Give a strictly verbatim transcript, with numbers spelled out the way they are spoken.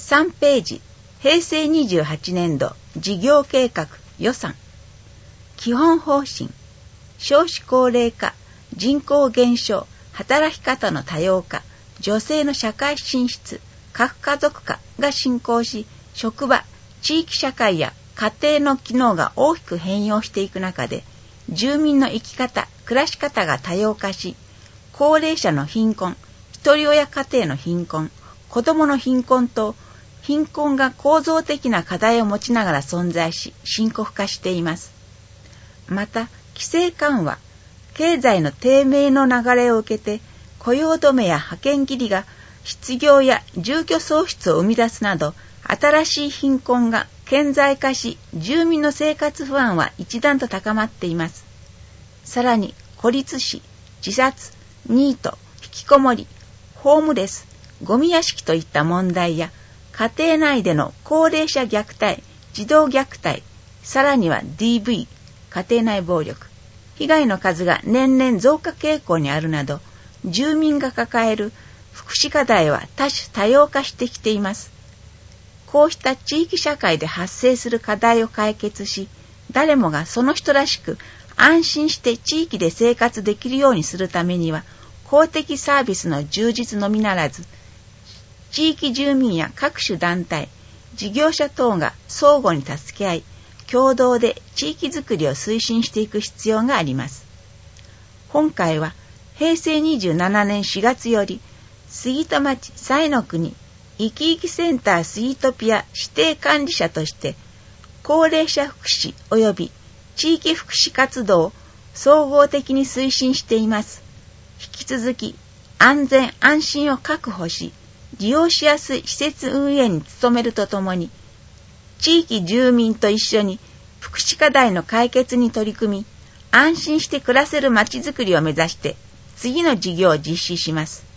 さんページ、へいせいにじゅうはちねんど事業計画予算。基本方針。少子高齢化、人口減少、働き方の多様化、女性の社会進出、核家族化が進行し、職場、地域社会や家庭の機能が大きく変容していく中で、住民の生き方、暮らし方が多様化し、高齢者の貧困、一人親家庭の貧困、子どもの貧困と、貧困が構造的な課題を持ちながら存在し、深刻化しています。また、規制緩和、経済の低迷の流れを受けて、雇用止めや派遣切りが失業や住居喪失を生み出すなど、新しい貧困が顕在化し、住民の生活不安は一段と高まっています。さらに、孤立死、自殺、ニート、引きこもり、ホームレス、ゴミ屋敷といった問題や、家庭内での高齢者虐待、児童虐待、さらには ディーブイ、家庭内暴力、被害の数が年々増加傾向にあるなど、住民が抱える福祉課題は多種多様化してきています。こうした地域社会で発生する課題を解決し、誰もがその人らしく安心して地域で生活できるようにするためには、公的サービスの充実のみならず、地域住民や各種団体、事業者等が相互に助け合い、共同で地域づくりを推進していく必要があります。今回はへいせいにじゅうななねんしがつより、杉戸町彩の国いきいきセンタースイートピア指定管理者として、高齢者福祉及び地域福祉活動を総合的に推進しています。引き続き安全安心を確保し、利用しやすい施設運営に努めるとともに、地域住民と一緒に福祉課題の解決に取り組み、安心して暮らせるまちづくりを目指して次の事業を実施します。